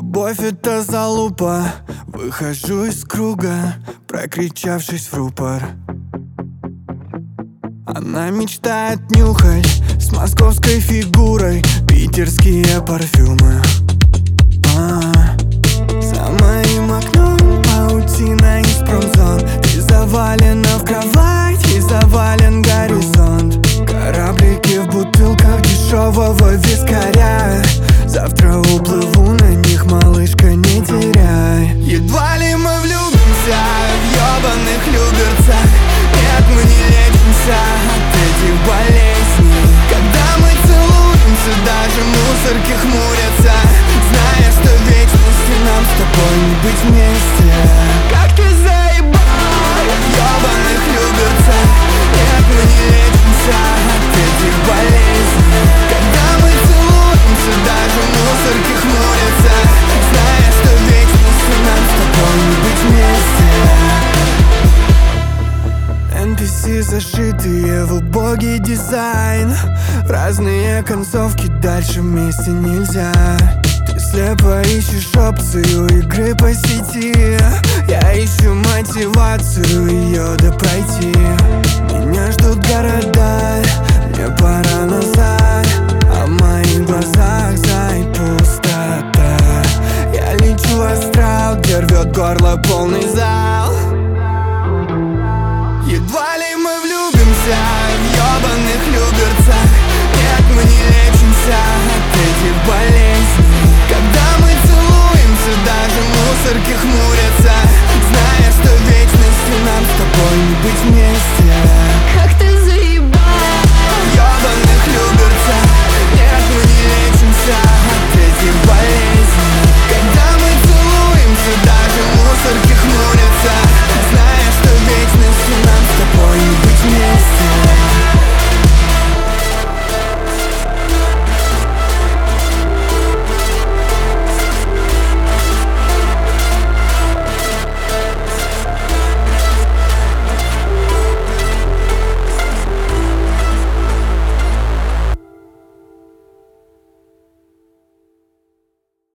Любовь — это залупа. Выхожу из круга, прокричавшись в рупор. Она мечтает нюхать с московской фигурой питерские парфюмы. За моим окном паутина из промзон. Ты завалена в кровать и завален горизонт. Кораблики в бутылках дешевого вискаря. Завтра уплыву на них, малышка, не теряй. Едва ли мы влюбимся в ёбаных люберцах. Нет, мы не лечимся от этих болезней. Когда мы целуемся, даже мусорки хмурятся, зная, что вечности нам с тобой не быть вместе. Как ты заебал в ёбаных люберцах. Нет, мы не лечимся от этих болезней. Когда мы целуемся, даже мусорки хмурятся, зная, что вечности нам с тобой не быть вместе. NPC, зашитые в убогий дизайн. Разные концовки, дальше вместе нельзя. Ты слепо ищешь опцию игры по сети. Я ищу мотивацию ее допройти.